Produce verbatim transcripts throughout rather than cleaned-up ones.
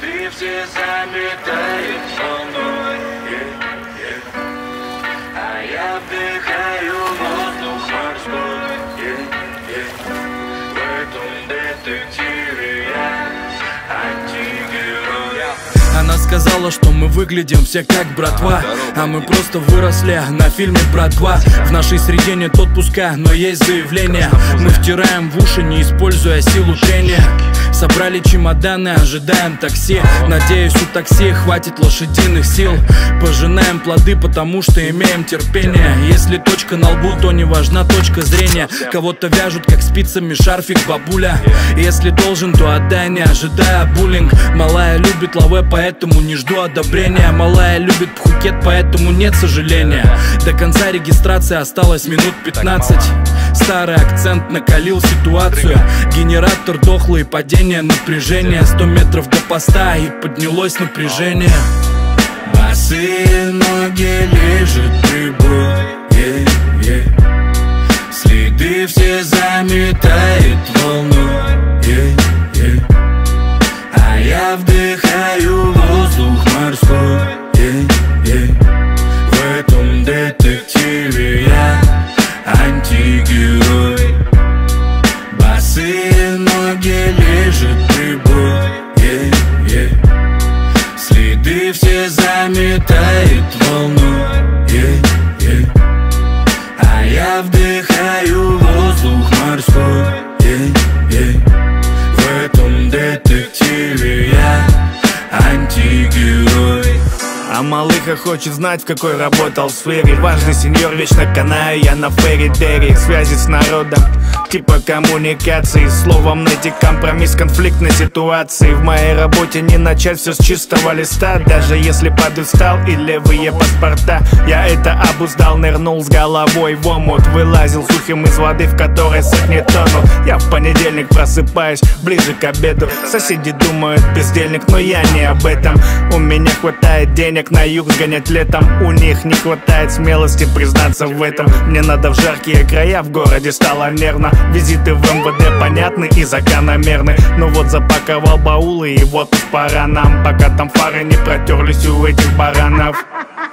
Следы все заметает волной, yeah, yeah. А я вдыхаю воздух морской, yeah, yeah. В этом детективе я антигерой. Она сказала, что мы выглядим все как братва, а мы просто выросли на фильме «Брат два». В нашей среде нет отпуска, но есть заявление. Мы втираем в уши, не используя силу трения. Собрали чемоданы, ожидаем такси. Надеюсь, у такси хватит лошадиных сил. Пожинаем плоды, потому что имеем терпение. Если точка на лбу, то не важна точка зрения. Кого-то вяжут, как спицами шарфик бабуля. Если должен, то отдай, не ожидая буллинг. Малая любит лаве, поэтому не жду одобрения. Малая любит пхукет, поэтому нет сожаления. До конца регистрации осталось минут пятнадцать. Старый акцент накалил ситуацию. Генератор дохлый, падение напряжения. Сто метров до поста и поднялось напряжение. Босые ноги лежит прибой, yeah, yeah. Следы все заметает волной, yeah, yeah. А я вдыхаю воздух морской, yeah, yeah. В этом детективе я антигерой. Босые ноги лежит прибой, yeah, yeah. Следы все заметает волной, yeah, yeah. А я вдыхаю воздух морской, yeah, yeah. В этом детективе я антигерой. А малыха хочет знать, в какой работал сфере. Важный сеньор, вечно канаю я на ферри Дерри. Связи с народом, типа коммуникации. Словом, найти компромисс конфликтной ситуации. В моей работе не начать все с чистого листа. Даже если подустал и левые паспорта. Я это обуздал, нырнул с головой в омут. Вылазил сухим из воды, в которой сотни тонул. Я в понедельник просыпаюсь, ближе к обеду. Соседи думают, бездельник, но я не об этом. У меня хватает денег на юг сгонять летом. У них не хватает смелости признаться в этом. Мне надо в жаркие края, в городе стало нервно. Визиты в эм вэ дэ понятны и закономерны. Но вот запаковал баулы и вот пора нам. Пока там фары не протерлись у этих баранов.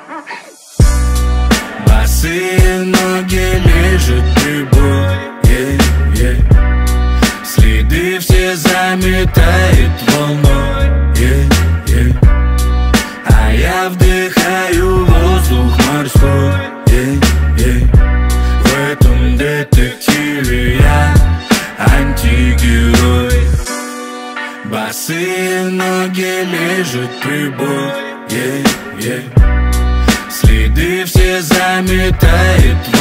Босые ноги лежит прибой, yeah, yeah. Следы все заметает волной, yeah, yeah. А я вдыхаю воздух морской, yeah, yeah. В этом детективе я антигерой. Босые ноги лежит прибой, yeah, yeah. Следы все заметает